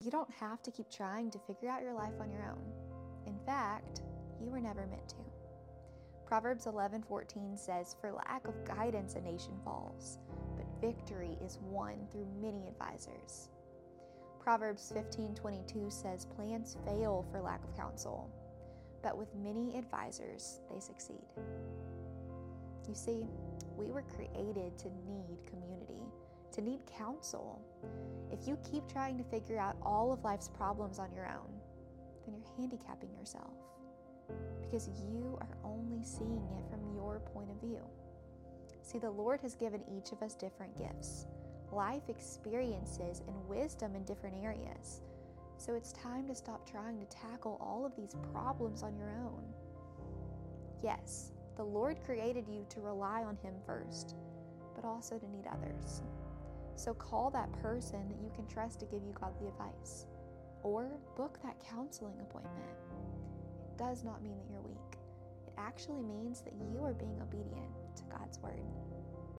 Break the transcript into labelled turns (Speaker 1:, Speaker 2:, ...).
Speaker 1: You don't have to keep trying to figure out your life on your own. In fact, you were never meant to. Proverbs 11:14 says, "For lack of guidance a nation falls, but victory is won through many advisors." Proverbs 15:22 says, "Plans fail for lack of counsel, but with many advisors they succeed." You see, we were created to need community, to need counsel. If you keep trying to figure out all of life's problems on your own, then you're handicapping yourself, because you are only seeing it from your point of view. See, the Lord has given each of us different gifts, life experiences, and wisdom in different areas. So it's time to stop trying to tackle all of these problems on your own. Yes, the Lord created you to rely on Him first, but also to need others. So call that person that you can trust to give you godly advice, or book that counseling appointment. It does not mean that you're weak. It actually means that you are being obedient to God's word.